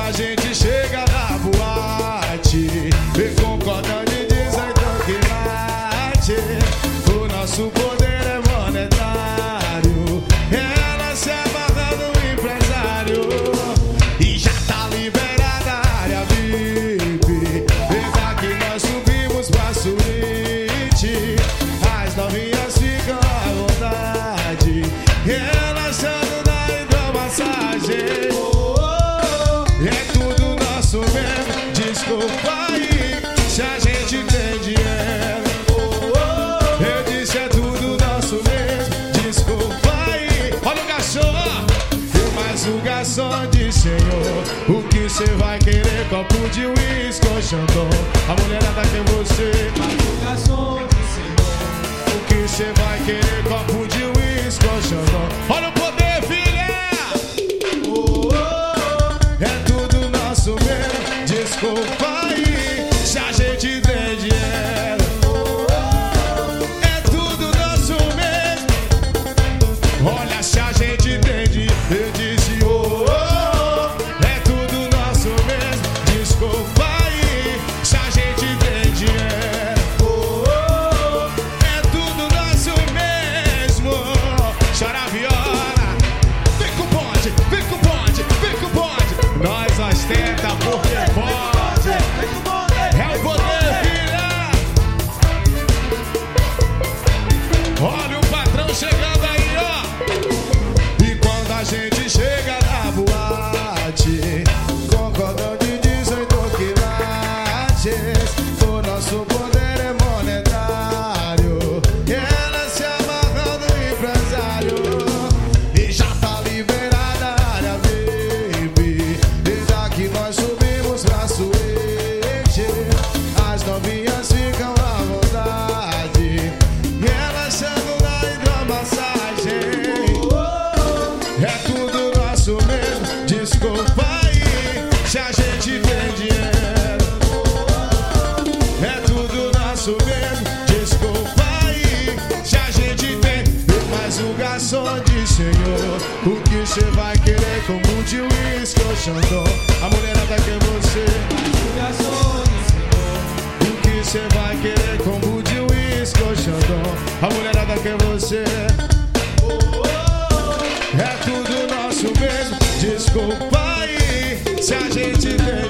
a gente chega na boate, vem concordando e dizem que late. O nosso poder é monetário, ela se amarra no empresário e já tá liberada a área VIP. Vem cá que nós subimos pra suíte, as novinhas ficam à vontade, relaxando na hidromassagem. É tudo nosso mesmo, desculpa aí se a gente tem dinheiro. Eu disse é tudo nosso mesmo, desculpa aí. Olha o garçom, mas o garçom disse: Senhor, o que cê vai querer? Copo de uísque ou Chandon? A mulherada quer você. Mas o garçom disse: Senhor, o que cê vai querer? Copo de uísque ou Chandon? Olha o poder, filha! É tudo nosso mesmo, desculpa aí se a gente tem dinheiro. É tudo nosso mesmo, olha se a gente tem dinheiro. Eu disse é tudo nosso mesmo, desculpa aí se a gente tem dinheiro. É tudo nosso mesmo. Chora a viola, vem com o bonde, vem com o bonde, vem com o bonde. Nós ostenta porque pode. É o poder, filha. Olha o patrão chegando aí, ó. E quando a gente chega na boate, concordando e dizem que lates, o nosso poder é monetário, e ela se amarra no empresário e já tá liberada a área VIP. Desde aqui nós subimos pra suíte, as novinhas ficam à vontade, relaxando na hidromassagem. É tudo nosso mesmo, desculpa aí se a gente tem dinheiro. É tudo nosso mesmo, desculpa aí se a gente tem. Mas o garçom disse: Senhor, o que cê vai querer? Como de uísque ou Chandon? A mulherada quer você. Mas o garçom disse: Senhor, o que cê vai querer? Como de uísque ou Chandon? A mulherada quer você. É tudo nosso mesmo, desculpa aí se a gente tem